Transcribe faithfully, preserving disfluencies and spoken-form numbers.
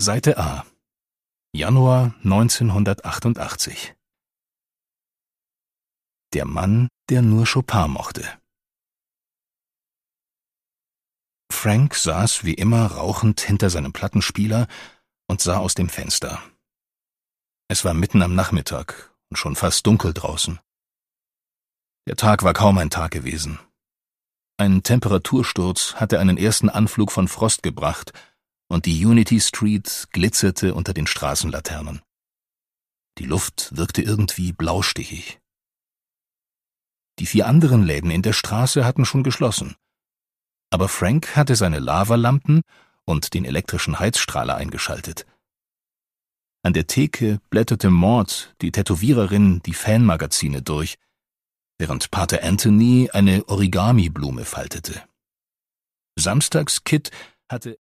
Seite A. Januar neunzehnhundertachtundachtzig. Der Mann, der nur Chopin mochte. Frank saß wie immer rauchend hinter seinem Plattenspieler und sah aus dem Fenster. Es war mitten am Nachmittag und schon fast dunkel draußen. Der Tag war kaum ein Tag gewesen. Ein Temperatursturz hatte einen ersten Anflug von Frost gebracht und die Unity Street glitzerte unter den Straßenlaternen. Die Luft wirkte irgendwie blaustichig. Die vier anderen Läden in der Straße hatten schon geschlossen. Aber Frank hatte seine Lavalampen und den elektrischen Heizstrahler eingeschaltet. An der Theke blätterte Maud, die Tätowiererin, die Fanmagazine durch, während Pater Anthony eine Origami-Blume faltete. Samstags Kid hatte